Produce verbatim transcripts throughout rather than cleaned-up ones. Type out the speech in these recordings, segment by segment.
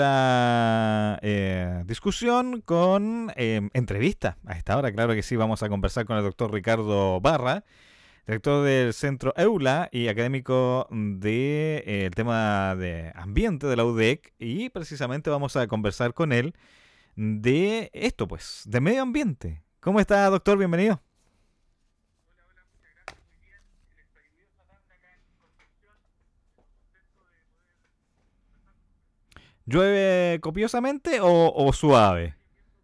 La eh, discusión con eh, entrevista. A esta hora, claro que sí, vamos a conversar con el doctor Ricardo Barra, director del Centro EULA y académico del de, eh, tema de ambiente de la U D E C, y precisamente vamos a conversar con él de esto, pues, de medio ambiente. ¿Cómo está, doctor? Bienvenido. ¿Llueve copiosamente o, o suave?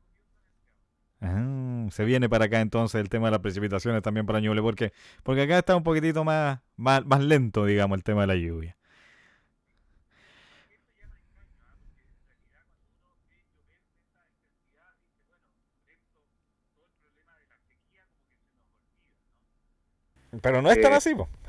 Ah, se viene para acá entonces el tema de las precipitaciones también para Ñuble, porque, porque acá está un poquitito más, más, más lento, digamos, el tema de la lluvia. Pero no es tan Eh, así, po.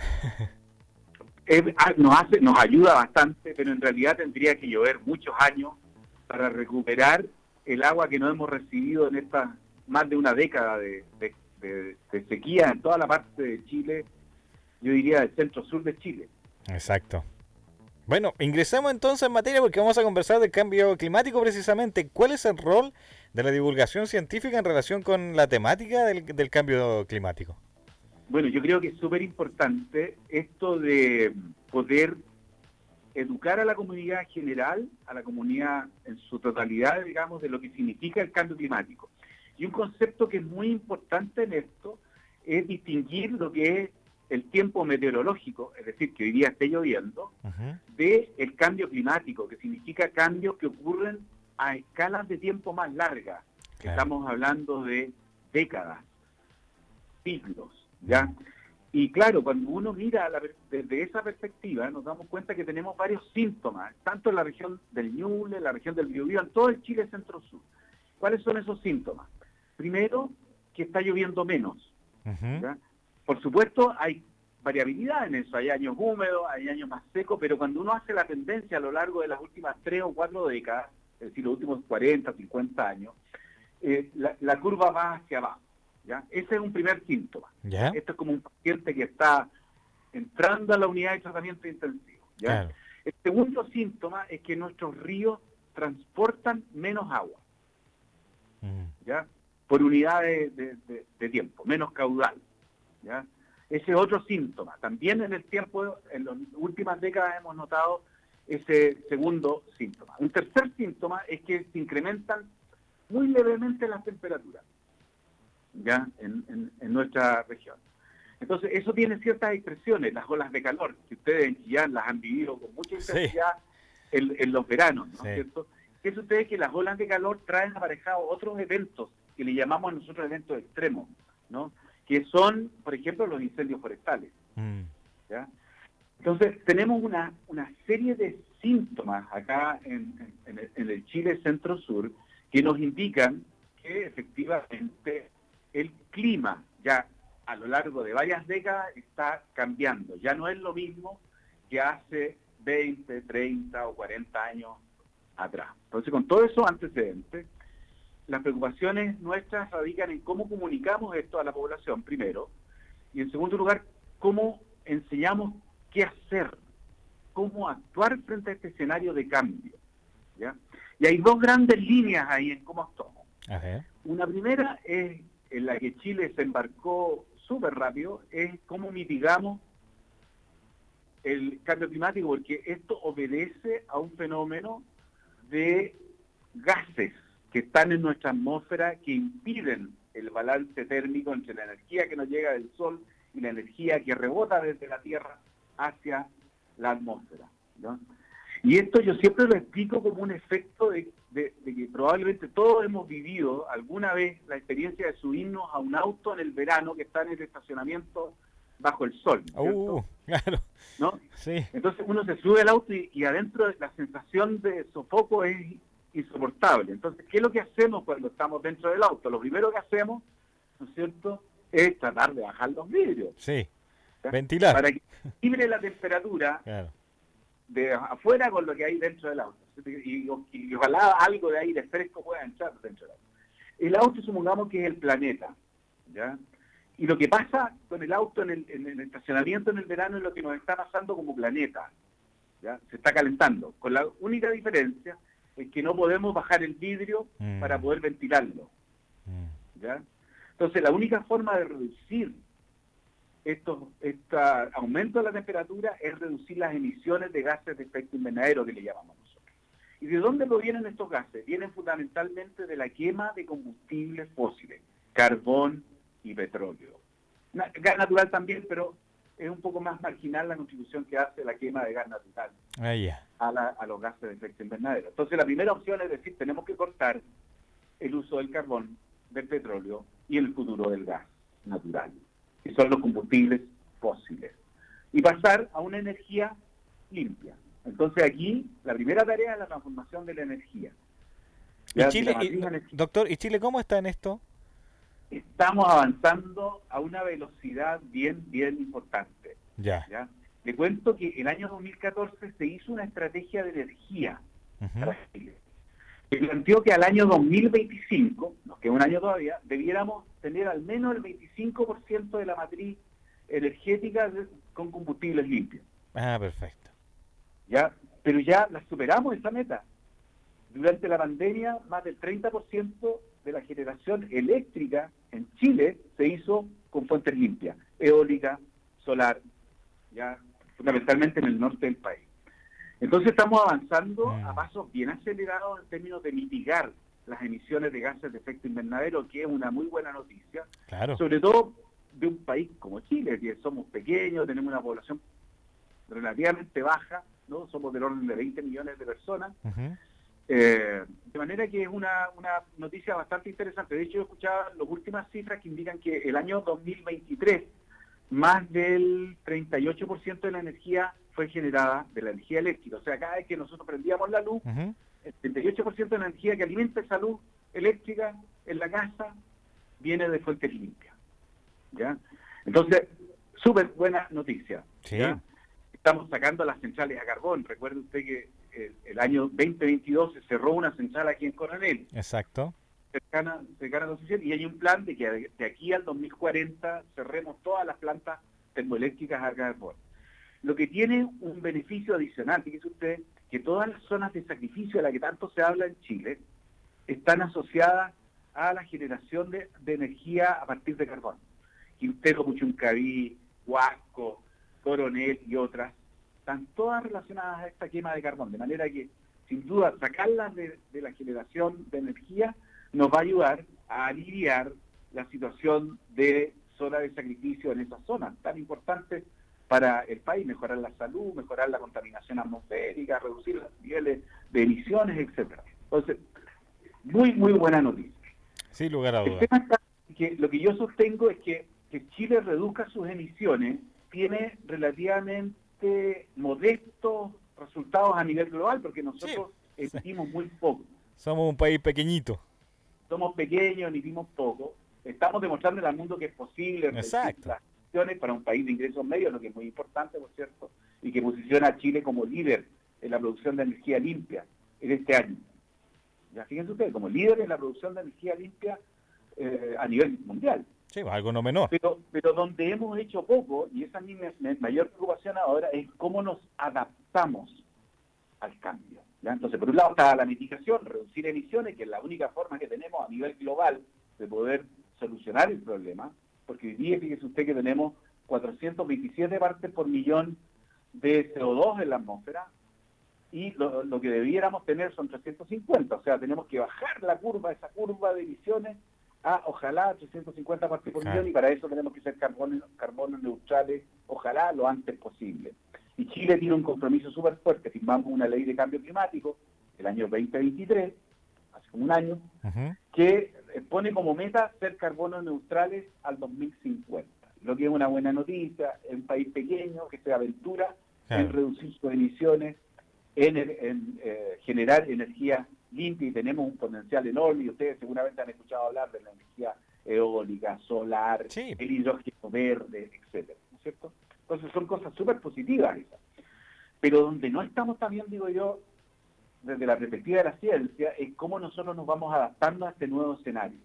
eh, ah, nos hace, nos ayuda bastante, pero en realidad tendría que llover muchos años para recuperar el agua que no hemos recibido en esta más de una década de, de, de, de sequía en toda la parte de Chile, yo diría del centro sur de Chile. Exacto. Bueno, ingresamos entonces en materia porque vamos a conversar del cambio climático precisamente. ¿Cuál es el rol de la divulgación científica en relación con la temática del, del cambio climático? Bueno, yo creo que es súper importante esto de poder educar a la comunidad general, a la comunidad en su totalidad, digamos, de lo que significa el cambio climático. Y un concepto que es muy importante en esto es distinguir lo que es el tiempo meteorológico, es decir, que hoy día esté lloviendo, Uh-huh. de el cambio climático, que significa cambios que ocurren a escalas de tiempo más largas. Claro. Estamos hablando de décadas, siglos, ¿ya? Y claro, cuando uno mira la, desde esa perspectiva, nos damos cuenta que tenemos varios síntomas, tanto en la región del Ñuble, en la región del Biobío, en todo el Chile centro-sur. ¿Cuáles son esos síntomas? Primero, que está lloviendo menos. Uh-huh. ¿Ya? Por supuesto, hay variabilidad en eso, hay años húmedos, hay años más secos, pero cuando uno hace la tendencia a lo largo de las últimas tres o cuatro décadas, es decir, los últimos cuarenta, cincuenta años, eh, la, la curva va hacia abajo. ¿Ya? Ese es un primer síntoma. ¿Ya? Esto es como un paciente que está entrando a la unidad de tratamiento intensivo. ¿Ya? Claro. El segundo síntoma es que nuestros ríos transportan menos agua, Uh-huh. ¿ya? Por unidad de, de, de, de tiempo, menos caudal. ¿Ya? Ese es otro síntoma. También en el tiempo, en las últimas décadas hemos notado ese segundo síntoma. Un tercer síntoma es que se incrementan muy levemente las temperaturas, ¿ya? En, en, en nuestra región. Entonces, eso tiene ciertas expresiones, las olas de calor, que ustedes en Chillán las han vivido con mucha intensidad sí. en, en los veranos, ¿no es sí. cierto? Es ustedes que las olas de calor traen aparejados otros eventos que le llamamos nosotros eventos extremos, ¿no? Que son, por ejemplo, los incendios forestales. Mm. ¿Ya? Entonces, tenemos una, una serie de síntomas acá en, en, el, en el Chile centro-sur que nos indican que efectivamente el clima ya a lo largo de varias décadas está cambiando. Ya no es lo mismo que hace veinte, treinta o cuarenta años atrás. Entonces, con todos esos antecedentes, las preocupaciones nuestras radican en cómo comunicamos esto a la población, primero, y en segundo lugar, cómo enseñamos qué hacer, cómo actuar frente a este escenario de cambio. ¿Ya? Y hay dos grandes líneas ahí en cómo actuamos. Ajá. Una primera es en la que Chile se embarcó súper rápido, es cómo mitigamos el cambio climático, porque esto obedece a un fenómeno de gases que están en nuestra atmósfera que impiden el balance térmico entre la energía que nos llega del Sol y la energía que rebota desde la Tierra hacia la atmósfera, ¿no? Y esto yo siempre lo explico como un efecto de, de, de que probablemente todos hemos vivido alguna vez la experiencia de subirnos a un auto en el verano que está en el estacionamiento bajo el sol, ¿no? Uh, claro. ¿No? Sí. Entonces uno se sube al auto y, y adentro la sensación de sofoco es insoportable. Entonces, ¿qué es lo que hacemos cuando estamos dentro del auto? Lo primero que hacemos, ¿no es cierto?, es tratar de bajar los vidrios. Sí, ¿Ya? ventilar. Para que equilibre la temperatura claro. de afuera con lo que hay dentro del auto. Y, y, y ojalá algo de aire fresco pueda entrar dentro del auto. El auto, supongamos que es el planeta, ¿ya? Y lo que pasa con el auto en el, en el estacionamiento en el verano es lo que nos está pasando como planeta, ¿ya? Se está calentando, con la única diferencia es que no podemos bajar el vidrio mm. para poder ventilarlo. Mm. ¿Ya? Entonces, la única forma de reducir estos este aumento de la temperatura es reducir las emisiones de gases de efecto invernadero, que le llamamos nosotros. ¿Y de dónde provienen estos gases? Vienen fundamentalmente de la quema de combustibles fósiles, carbón y petróleo. Gas natural también, pero es un poco más marginal la contribución que hace la quema de gas natural ah, yeah. a, la, a los gases de efecto invernadero. Entonces, la primera opción es decir, tenemos que cortar el uso del carbón, del petróleo y en el futuro del gas natural, que son los combustibles fósiles, y pasar a una energía limpia. Entonces aquí la primera tarea es la transformación de la energía. ¿Y Chile, y, energía. Doctor, ¿y Chile cómo está en esto? Estamos avanzando a una velocidad bien, bien importante. Ya. ¿Ya? Le cuento que el año dos mil catorce se hizo una estrategia de energía uh-huh. para Chile. Se planteó que al año dos mil veinticinco, nos queda un año todavía, debiéramos tener al menos el veinticinco por ciento de la matriz energética de, con combustibles limpios. Ah, perfecto. Ya, pero ya la superamos esa meta. Durante la pandemia, más del treinta por ciento de la generación eléctrica en Chile se hizo con fuentes limpias, eólica, solar, ya fundamentalmente en el norte del país. Entonces estamos avanzando mm. a pasos bien acelerados en términos de mitigar las emisiones de gases de efecto invernadero, que es una muy buena noticia, claro. Sobre todo de un país como Chile, que somos pequeños, tenemos una población relativamente baja, ¿no? Somos del orden de veinte millones de personas, uh-huh. eh, de manera que es una, una noticia bastante interesante. De hecho, yo escuchaba las últimas cifras que indican que el año dos mil veintitrés, más del treinta y ocho por ciento de la energía fue generada de la energía eléctrica. O sea, cada vez que nosotros prendíamos la luz, uh-huh. el treinta y ocho por ciento de la energía que alimenta esa luz eléctrica en la casa viene de fuentes limpias. ¿Ya? Entonces, súper buena noticia. Sí. ¿Ya? Estamos sacando las centrales a carbón. Recuerde usted que el, el año veinte veintidós se cerró una central aquí en Coronel. Exacto. Cercana, cercana a la Concepción, y hay un plan de que de, de aquí al dos mil cuarenta cerremos todas las plantas termoeléctricas a carbón. Lo que tiene un beneficio adicional, fíjese usted, que todas las zonas de sacrificio de las que tanto se habla en Chile están asociadas a la generación de, de energía a partir de carbón. Quintero, Puchuncaví, Huasco, Coronel y otras, están todas relacionadas a esta quema de carbón, de manera que, sin duda, sacarlas de, de la generación de energía nos va a ayudar a aliviar la situación de zona de sacrificio en esas zonas tan importantes para el país, mejorar la salud, mejorar la contaminación atmosférica, reducir los niveles de emisiones, etcétera. Entonces, muy, muy buena noticia. Sin lugar a dudas. El tema está que lo que yo sostengo es que, que Chile reduzca sus emisiones tiene relativamente modestos resultados a nivel global, porque nosotros sí, emitimos sí. muy poco. Somos un país pequeñito. Somos pequeños, emitimos poco. Estamos demostrando al mundo que es posible Exacto. las emisiones para un país de ingresos medios, lo que es muy importante, por cierto, y que posiciona a Chile como líder en la producción de energía limpia en este año. Ya fíjense ustedes, como líder en la producción de energía limpia eh, a nivel mundial. Sí, algo no menor. Pero, pero donde hemos hecho poco, y esa es mi mayor preocupación ahora, es cómo nos adaptamos al cambio. ¿Ya? Entonces, por un lado está la mitigación, reducir emisiones, que es la única forma que tenemos a nivel global de poder solucionar el problema, porque hoy día, fíjese usted que tenemos cuatrocientas veintisiete partes por millón de C O dos en la atmósfera, y lo, lo que debiéramos tener son trescientos cincuenta, o sea, tenemos que bajar la curva, esa curva de emisiones, a ojalá trescientos cincuenta partes por millón, y para eso tenemos que ser carbono, carbono neutrales, ojalá lo antes posible. Y Chile tiene un compromiso súper fuerte, firmamos una ley de cambio climático el año veinte veintitrés, hace como un año, uh-huh. que pone como meta ser carbono neutrales al dos mil cincuenta, lo que es una buena noticia, es un país pequeño que se aventura claro. en reducir sus emisiones, en, en eh, generar energía limpia, y tenemos un potencial enorme, y ustedes seguramente han escuchado hablar de la energía eólica, solar, sí. el hidrógeno verde, etcétera, ¿no es cierto? Entonces son cosas súper positivas esas. Pero donde no estamos también, digo yo, desde la perspectiva de la ciencia, es cómo nosotros nos vamos adaptando a este nuevo escenario.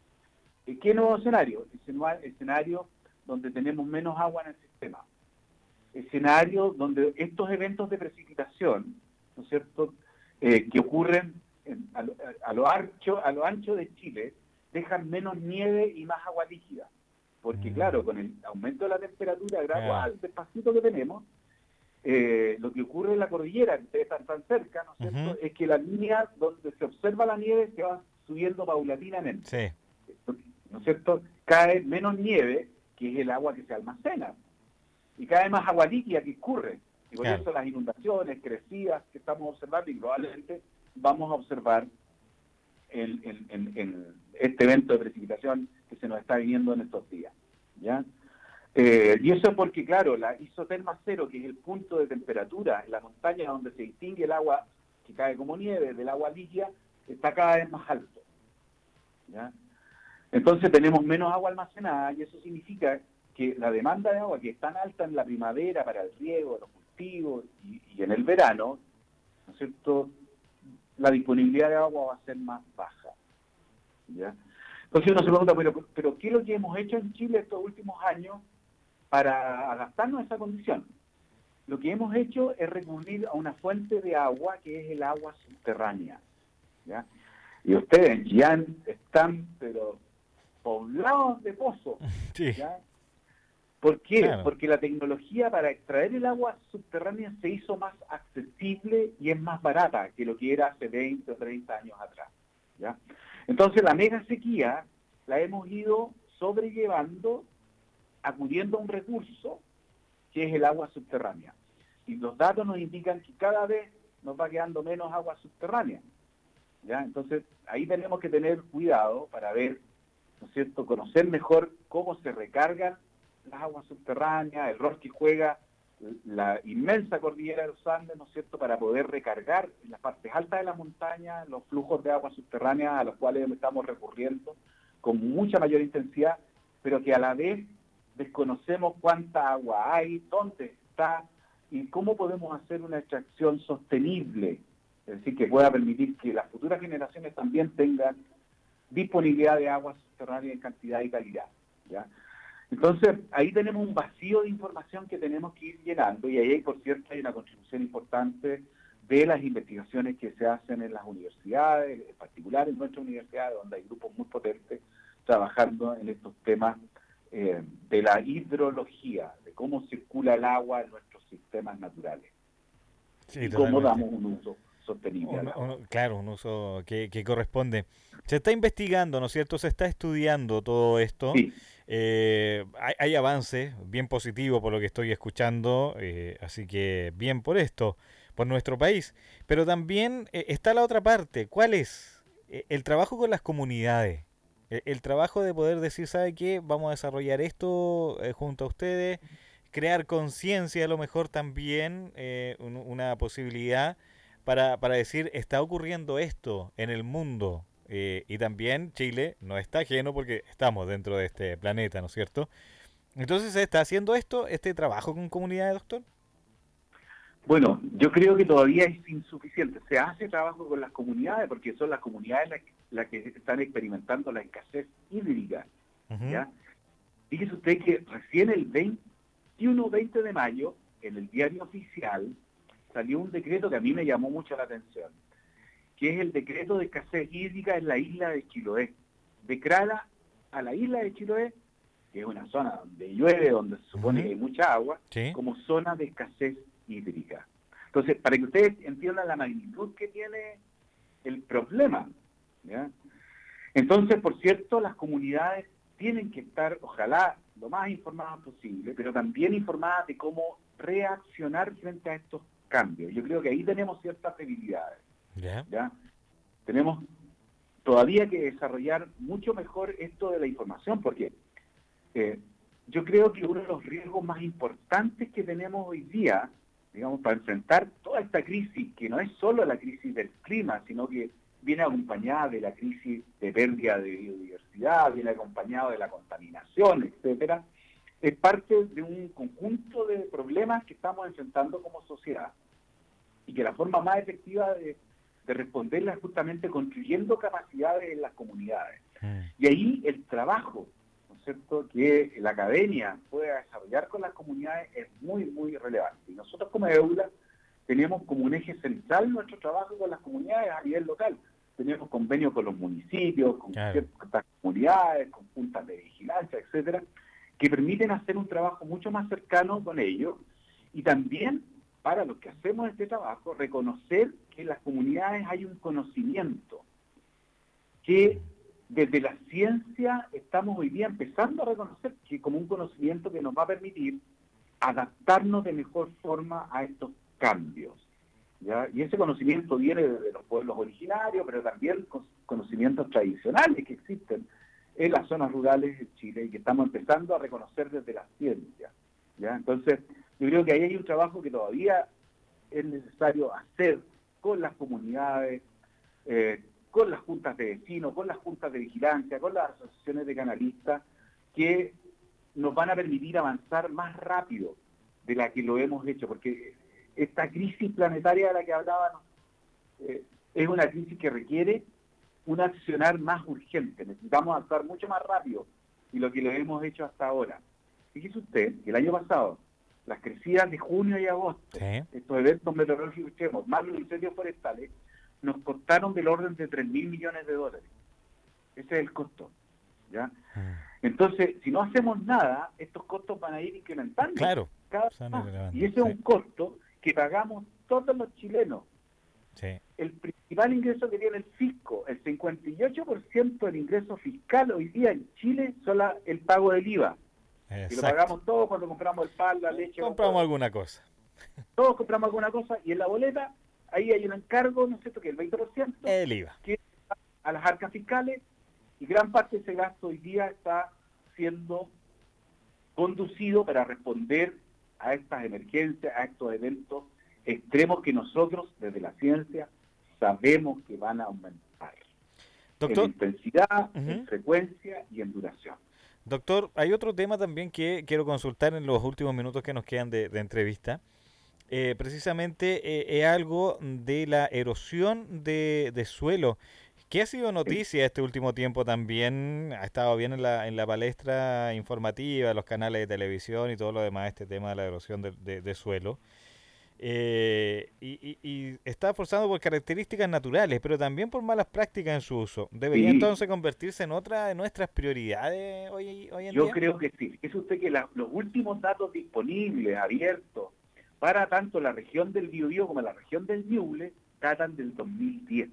¿Qué nuevo escenario? El escenario donde tenemos menos agua en el sistema. Escenario donde estos eventos de precipitación, ¿no es cierto?, eh, que ocurren a lo ancho, a lo ancho de Chile dejan menos nieve y más agua líquida. Porque Mm. claro, con el aumento de la temperatura gradual, Claro. despacito que tenemos, eh, lo que ocurre en la cordillera, que ustedes están tan cerca, ¿no es cierto?, Ujú. es que la línea donde se observa la nieve se va subiendo paulatinamente, Sí, ¿no es cierto? Cae menos nieve, que es el agua que se almacena, y cae más agua líquida que escurre. Y por claro. eso las inundaciones crecidas que estamos observando, y probablemente vamos a observar en, en, en, en este evento de precipitación que se nos está viniendo en estos días, ¿ya? Eh, y eso es porque, claro, la isoterma cero, que es el punto de temperatura en la montaña donde se distingue el agua que cae como nieve del agua líquida, está cada vez más alto, ¿ya? Entonces tenemos menos agua almacenada y eso significa que la demanda de agua, que es tan alta en la primavera para el riego, los cultivos y, y en el verano, ¿no es cierto?, la disponibilidad de agua va a ser más baja, ¿ya? Entonces uno se pregunta, pero, pero ¿qué es lo que hemos hecho en Chile estos últimos años para adaptarnos a esa condición? Lo que hemos hecho es recurrir a una fuente de agua que es el agua subterránea, ¿ya? Y ustedes en Chillán están, pero poblados de pozos, Sí, ¿ya? ¿Por qué? claro. Porque la tecnología para extraer el agua subterránea se hizo más accesible y es más barata que lo que era hace veinte o treinta años atrás, ¿ya? Entonces la mega sequía la hemos ido sobrellevando acudiendo a un recurso que es el agua subterránea. Y los datos nos indican que cada vez nos va quedando menos agua subterránea, ¿ya? Entonces ahí tenemos que tener cuidado para ver, ¿no es cierto?, conocer mejor cómo se recargan las aguas subterráneas, el rol que juega la inmensa cordillera de los Andes, ¿no es cierto?, para poder recargar en las partes altas de la montaña los flujos de agua subterránea a los cuales estamos recurriendo con mucha mayor intensidad, pero que a la vez desconocemos cuánta agua hay, dónde está y cómo podemos hacer una extracción sostenible, es decir, que pueda permitir que las futuras generaciones también tengan disponibilidad de agua subterránea en cantidad y calidad, ¿ya? Entonces, ahí tenemos un vacío de información que tenemos que ir llenando y ahí, por cierto, hay una contribución importante de las investigaciones que se hacen en las universidades, en particular en nuestras universidades, donde hay grupos muy potentes trabajando en estos temas eh, de la hidrología, de cómo circula el agua en nuestros sistemas naturales Sí, y cómo totalmente. damos un uso sostenible al Un- agua. un- claro, un uso que, que corresponde. Se está investigando, ¿no es cierto? Se está estudiando todo esto. Sí, Eh, hay, hay avance bien positivo por lo que estoy escuchando, eh, así que bien por esto, por nuestro país. Pero también eh, está la otra parte. ¿Cuál es? Eh, el trabajo con las comunidades. El, el trabajo de poder decir, ¿sabe qué? Vamos a desarrollar esto eh, junto a ustedes. Crear conciencia a lo mejor también, eh, un- una posibilidad para, para decir, está ocurriendo esto en el mundo. Eh, y también Chile no está ajeno porque estamos dentro de este planeta, ¿no es cierto? Entonces se está haciendo esto, este trabajo con comunidades, doctor. bueno, yo creo que todavía es insuficiente. Se hace trabajo con las comunidades porque son las comunidades las, las que están experimentando la escasez hídrica, Ujú. ¿ya? Fíjese usted que recién el veintiuno o veinte de mayo, en el diario oficial, salió un decreto que a mí me llamó mucho la atención, que es el decreto de escasez hídrica en la isla de Chiloé. Declara a la isla de Chiloé, que es una zona donde llueve, donde se supone que Ujú. hay mucha agua, Sí. como zona de escasez hídrica. Entonces, para que ustedes entiendan la magnitud que tiene el problema, ¿ya? Entonces, por cierto, las comunidades tienen que estar, ojalá, lo más informadas posible, pero también informadas de cómo reaccionar frente a estos cambios. Yo creo que ahí tenemos ciertas debilidades, Ya. ¿ya? Tenemos todavía que desarrollar mucho mejor esto de la información, porque eh, yo creo que uno de los riesgos más importantes que tenemos hoy día, digamos, para enfrentar toda esta crisis, que no es solo la crisis del clima, sino que viene acompañada de la crisis de pérdida de biodiversidad, viene acompañado de la contaminación, etcétera, es parte de un conjunto de problemas que estamos enfrentando como sociedad y que la forma más efectiva de, de responderla es justamente construyendo capacidades en las comunidades. Mm. Y ahí el trabajo, ¿no es cierto?, que la academia pueda desarrollar con las comunidades es muy, muy relevante. Y nosotros como EULA tenemos como un eje central nuestro trabajo con las comunidades a nivel local. tenemos convenios con los municipios, con Claro. ciertas comunidades, con juntas de vigilancia, etcétera, que permiten hacer un trabajo mucho más cercano con ellos y también para los que hacemos este trabajo reconocer que en las comunidades hay un conocimiento que desde la ciencia estamos hoy día empezando a reconocer que como un conocimiento que nos va a permitir adaptarnos de mejor forma a estos cambios, ¿ya? Y ese conocimiento viene de los pueblos originarios, pero también con conocimientos tradicionales que existen en las zonas rurales de Chile y que estamos empezando a reconocer desde la ciencia, ¿ya? Entonces, yo creo que ahí hay un trabajo que todavía es necesario hacer con las comunidades, eh, con las juntas de vecinos, con las juntas de vigilancia, con las asociaciones de canalistas, que nos van a permitir avanzar más rápido de la que lo hemos hecho, porque esta crisis planetaria de la que hablábamos eh, es una crisis que requiere un accionar más urgente. Necesitamos actuar mucho más rápido de lo que lo hemos hecho hasta ahora. Fíjese usted que el año pasado, las crecidas de junio y agosto, Sí. estos eventos meteorológicos extremos, más los incendios forestales, nos costaron del orden de tres mil millones de dólares. Ese es el costo, ¿ya? Entonces, si no hacemos nada, estos costos van a ir incrementando Claro. cada vez Son más. irrelevantes, Y ese es sí. un costo que pagamos todos los chilenos. Sí. El principal ingreso que tiene el fisco, el cincuenta y ocho por ciento del ingreso fiscal hoy día en Chile, son la- el pago del I V A. Y lo Exacto. pagamos todos cuando compramos el pan, la leche. Compramos alguna cosa. Todos compramos alguna cosa y en la boleta, ahí hay un encargo, ¿no es cierto?, que el veinte por ciento El I V A. que va a las arcas fiscales y gran parte de ese gasto hoy día está siendo conducido para responder a estas emergencias, a estos eventos extremos que nosotros desde la ciencia sabemos que van a aumentar Doctor, en intensidad, Ujú. en frecuencia y en duración. doctor, hay otro tema también que quiero consultar en los últimos minutos que nos quedan de, de entrevista. Eh, precisamente eh, es algo de la erosión de, de suelo, que ha sido noticia este último tiempo también, ha estado bien en la, en la palestra informativa, los canales de televisión y todo lo demás, este tema de la erosión de, de- de suelo. Eh, y, y- y está forzado por características naturales, pero también por malas prácticas en su uso. ¿Debería Sí, entonces convertirse en otra de nuestras prioridades hoy, hoy en yo día? creo que sí. Es usted que la- los últimos datos disponibles, abiertos, para tanto la región del Biobío como la región del Ñuble, datan del dos mil diez.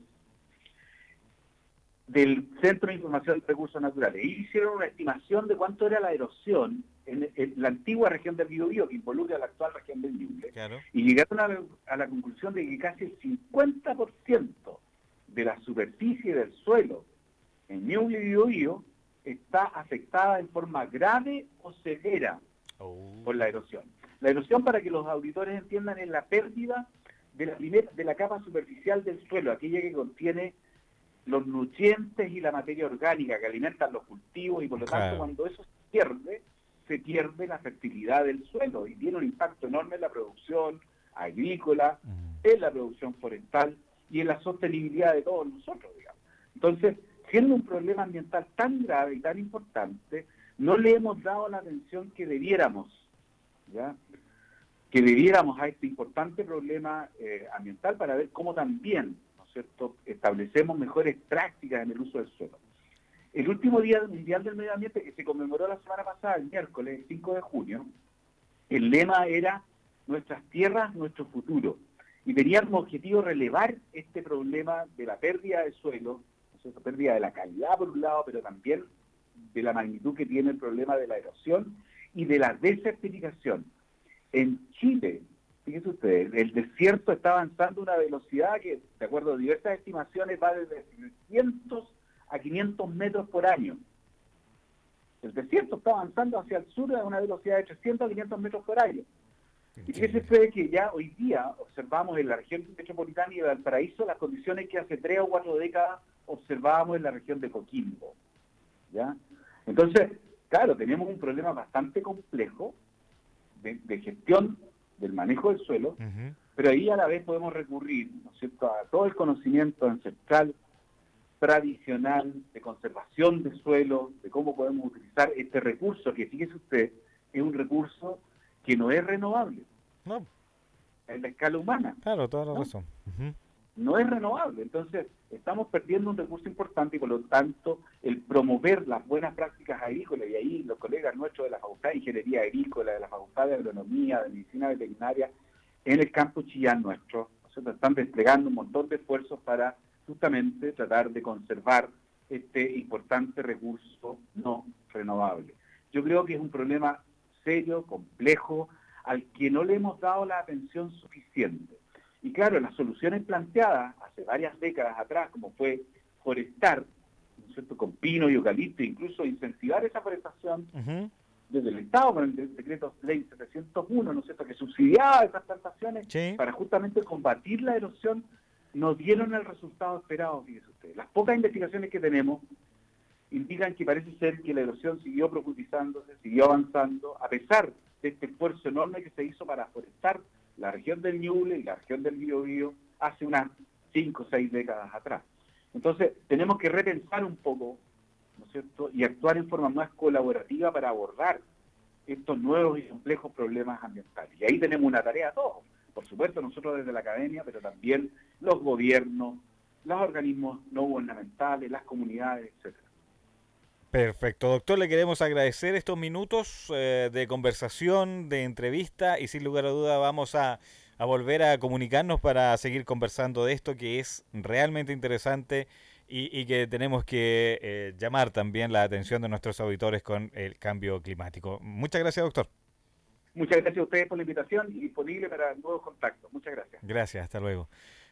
Del Centro de Información de Recursos Naturales. Y hicieron una estimación de cuánto era la erosión en, en la antigua región del Biobío, que involucra la actual región del Ñuble, Claro. y llegaron a la, a la conclusión de que casi el cincuenta por ciento de la superficie del suelo en Ñuble y Biobío está afectada en forma grave o severa Oh. por la erosión. La erosión, para que los auditores entiendan, es la pérdida de la, primer, de la capa superficial del suelo, aquella que contiene los nutrientes y la materia orgánica que alimentan los cultivos, y por lo tanto Claro. cuando eso se pierde, se pierde la fertilidad del suelo y tiene un impacto enorme en la producción agrícola, Mm. en la producción forestal y en la sostenibilidad de todos nosotros, digamos. Entonces, siendo un problema ambiental tan grave y tan importante, no le hemos dado la atención que debiéramos, ¿ya? que debiéramos a este importante problema eh, ambiental para ver cómo también, ¿no es cierto?, establecemos mejores prácticas en el uso del suelo. El último Día Mundial del Medio Ambiente, que se conmemoró la semana pasada, el miércoles el cinco de junio, el lema era nuestras tierras, nuestro futuro. Y tenía como objetivo relevar este problema de la pérdida de suelo, ¿no es cierto?, pérdida de la calidad por un lado, pero también de la magnitud que tiene el problema de la erosión y de la desertificación. En Chile, fíjense ustedes, el desierto está avanzando a una velocidad que, de acuerdo a diversas estimaciones, va desde trescientos a quinientos metros por año. El desierto está avanzando hacia el sur a una velocidad de trescientos a quinientos metros por año. Y fíjense ustedes que ya hoy día observamos en la región metropolitana y de Valparaíso las condiciones que hace tres o cuatro décadas observábamos en la región de Coquimbo, ¿ya? Entonces, claro, tenemos un problema bastante complejo de, de gestión del manejo del suelo, Ujú. pero ahí a la vez podemos recurrir, ¿no es cierto?, a todo el conocimiento ancestral, tradicional, de conservación de suelo, de cómo podemos utilizar este recurso, que fíjese usted, es un recurso que no es renovable No, en la escala humana, claro, toda la ¿no? razón. Ujú. No es renovable. Entonces, estamos perdiendo un recurso importante y por lo tanto el promover las buenas prácticas agrícolas, y ahí los colegas nuestros de la Facultad de Ingeniería Agrícola, de la Facultad de Agronomía, de Medicina Veterinaria, en el campo Chillán nuestro, ¿no? Están desplegando un montón de esfuerzos para justamente tratar de conservar este importante recurso no renovable. Yo creo que es un problema serio, complejo, al que no le hemos dado la atención suficiente. Y claro, las soluciones planteadas hace varias décadas atrás, como fue forestar, ¿no es cierto?, con pino y eucalipto, incluso incentivar esa forestación uh-huh. desde el Estado, con el decreto ley setecientos uno, ¿no es cierto?, que subsidiaba esas plantaciones sí. para justamente combatir la erosión, no dieron el resultado esperado, fíjese usted. Las pocas investigaciones que tenemos indican que parece ser que la erosión siguió profundizándose, siguió avanzando, a pesar de este esfuerzo enorme que se hizo para forestar la región del Ñuble y la región del Biobío hace unas cinco o seis décadas atrás. Entonces, tenemos que repensar un poco, ¿no es cierto?, y actuar en forma más colaborativa para abordar estos nuevos y complejos problemas ambientales. Y ahí tenemos una tarea todos. Por supuesto, nosotros desde la academia, pero también los gobiernos, los organismos no gubernamentales, las comunidades, etcétera. Perfecto, doctor, le queremos agradecer estos minutos eh, de conversación, de entrevista, y sin lugar a duda vamos a, a volver a comunicarnos para seguir conversando de esto que es realmente interesante y, y que tenemos que eh, llamar también la atención de nuestros auditores con el cambio climático. Muchas gracias, doctor. Muchas gracias a ustedes por la invitación y disponible para nuevos contactos. Muchas gracias. Gracias, hasta luego.